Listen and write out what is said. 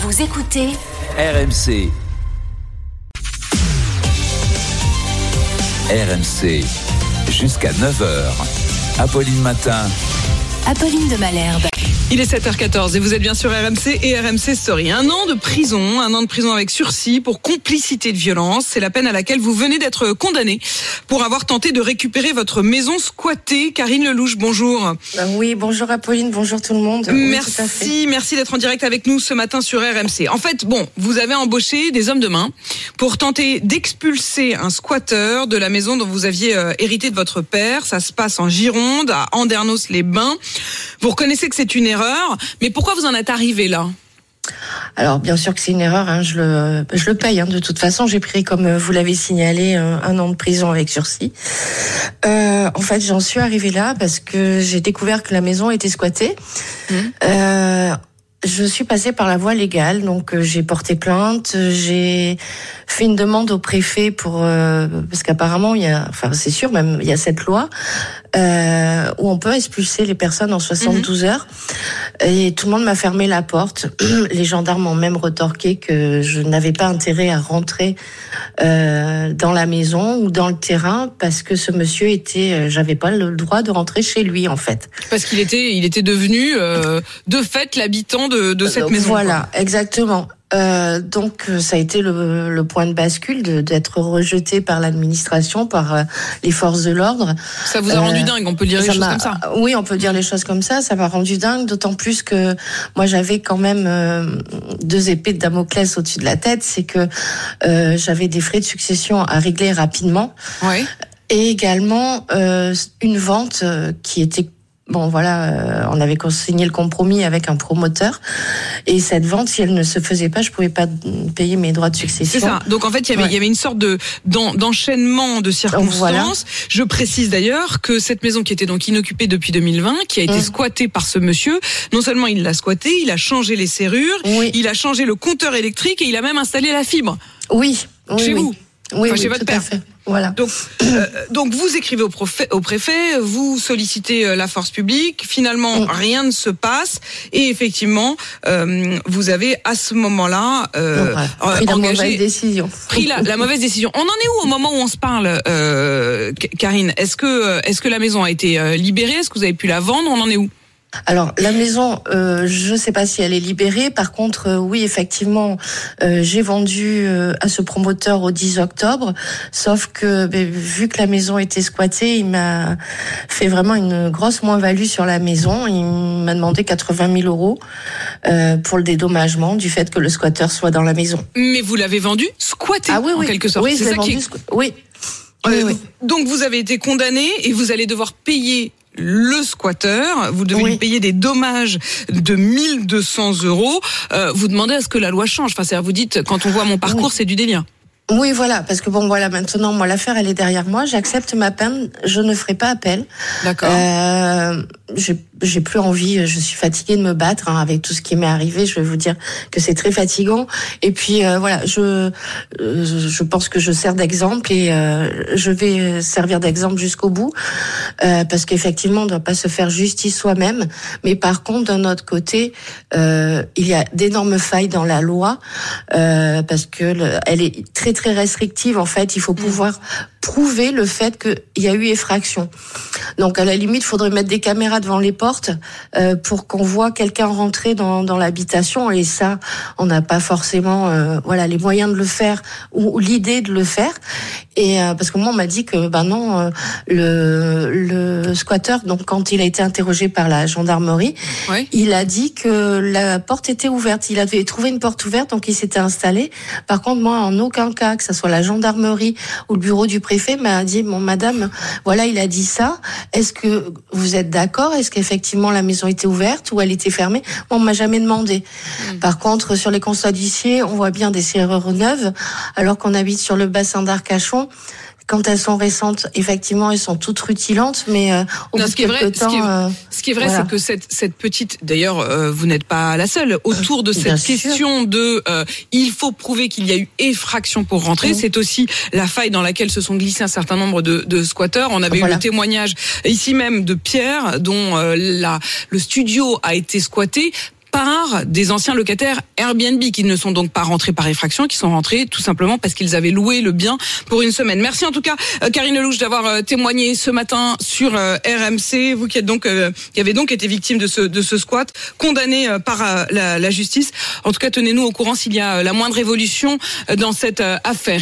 Vous écoutez RMC. RMC, jusqu'à 9h. Apolline Matin. Apolline de Malherbe. Il est 7h14 et vous êtes bien sur RMC et RMC Story. 1 an de prison avec sursis pour complicité de violence. C'est la peine à laquelle vous venez d'être condamné pour avoir tenté de récupérer votre maison squattée. Karine Lelouch, bonjour. Oui, bonjour Apolline, bonjour tout le monde. Merci d'être en direct avec nous ce matin sur RMC. En fait, vous avez embauché des hommes de main pour tenter d'expulser un squatteur de la maison dont vous aviez hérité de votre père. Ça se passe en Gironde, à Andernos-les-Bains. Vous reconnaissez que c'est une erreur, mais pourquoi vous en êtes arrivé là ? Alors bien sûr que c'est une erreur, je le paye. De toute façon, j'ai pris, comme vous l'avez signalé, 1 an de prison avec sursis. En fait, j'en suis arrivée là parce que j'ai découvert que la maison était squattée. Je suis passée par la voie légale, donc j'ai porté plainte, j'ai fait une demande au préfet pour parce qu'apparemment il y a cette loi où on peut expulser les personnes en 72 heures, et tout le monde m'a fermé la porte. Les gendarmes ont même retorqué que je n'avais pas intérêt à rentrer dans la maison ou dans le terrain parce que ce monsieur j'avais pas le droit de rentrer chez lui en fait. Parce qu'il était devenu de fait l'habitant de cette maison. Voilà, quoi. Exactement. Donc ça a été le point de bascule d'être rejeté par l'administration, par les forces de l'ordre. Ça vous a rendu dingue, on peut dire les choses comme ça. Oui, on peut dire les choses comme ça. Ça m'a rendu dingue, d'autant plus que moi j'avais quand même 2 épées de Damoclès au-dessus de la tête. C'est que j'avais des frais de succession à régler rapidement. Oui. Et également une vente qui était on avait consigné le compromis avec un promoteur, et cette vente, si elle ne se faisait pas, je pouvais pas payer mes droits de succession. C'est ça. Donc en fait, il y avait une sorte d'enchaînement de circonstances. Voilà. Je précise d'ailleurs que cette maison qui était donc inoccupée depuis 2020, qui a été squattée par ce monsieur, non seulement il l'a squattée, il a changé les serrures, il a changé le compteur électrique et il a même installé la fibre. Chez vous. Chez votre père. Voilà. Donc vous écrivez au préfet, vous sollicitez la force publique, finalement rien ne se passe, et effectivement vous avez à ce moment-là pris la mauvaise décision. La mauvaise décision. On en est où au moment où on se parle, Karine ? Est-ce que la maison a été libérée ? Est-ce que vous avez pu la vendre ? On en est où ? Alors la maison, je sais pas si elle est libérée. Par contre, oui, effectivement, j'ai vendu à ce promoteur au 10 octobre. Sauf que vu que la maison était squattée, il m'a fait vraiment une grosse moins-value sur la maison. Il m'a demandé 80 000 euros pour le dédommagement du fait que le squatteur soit dans la maison. Mais vous l'avez vendu squatté, en quelque sorte. Oui, c'est ça vendu. Oui. Donc vous avez été condamné et vous allez devoir payer le squatteur, vous devez lui payer des dommages de 1 200 euros. Vous demandez à ce que la loi change. C'est-à-dire, vous dites, quand on voit mon parcours, c'est du délire. Oui, voilà, parce que maintenant, moi, l'affaire, elle est derrière moi. J'accepte ma peine. Je ne ferai pas appel. D'accord. J'ai plus envie. Je suis fatiguée de me battre avec tout ce qui m'est arrivé. Je vais vous dire que c'est très fatigant. Et puis je pense que je sers d'exemple et je vais servir d'exemple jusqu'au bout, parce qu'effectivement, on ne doit pas se faire justice soi-même. Mais par contre, d'un autre côté, il y a d'énormes failles dans la loi, parce que elle est très très restrictive. En fait, il faut pouvoir prouver le fait qu'il y a eu effraction. Donc à la limite, il faudrait mettre des caméras devant les portes pour qu'on voit quelqu'un rentrer dans l'habitation, et ça, on n'a pas forcément les moyens de le faire ou l'idée de le faire. Et parce que moi, on m'a dit que le squatteur, donc quand il a été interrogé par la gendarmerie, il a dit que la porte était ouverte. Il avait trouvé une porte ouverte, donc il s'était installé. Par contre, moi, en aucun cas, que ça soit la gendarmerie ou le bureau du préfet, m'a dit madame, il a dit ça. Est-ce que vous êtes d'accord ? Est-ce qu'effectivement la maison était ouverte ou elle était fermée ? Moi, on m'a jamais demandé. Par contre, sur les constats d'huissier, on voit bien des serrures neuves, alors qu'on habite sur le bassin d'Arcachon. Quand elles sont récentes, effectivement, elles sont toutes rutilantes, mais au bout de quelques temps... Ce qui est vrai, c'est que cette petite... D'ailleurs, vous n'êtes pas la seule. Autour de cette question de... il faut prouver qu'il y a eu effraction pour rentrer. C'est aussi la faille dans laquelle se sont glissés un certain nombre de squatteurs. On avait eu le témoignage ici même de Pierre, dont le studio a été squatté part des anciens locataires Airbnb qui ne sont donc pas rentrés par effraction, qui sont rentrés tout simplement parce qu'ils avaient loué le bien pour une semaine. Merci en tout cas Karine Lelouch d'avoir témoigné ce matin sur RMC, vous qui avez donc été victime de ce squat, condamné par la justice. En tout cas, tenez-nous au courant s'il y a la moindre évolution dans cette affaire.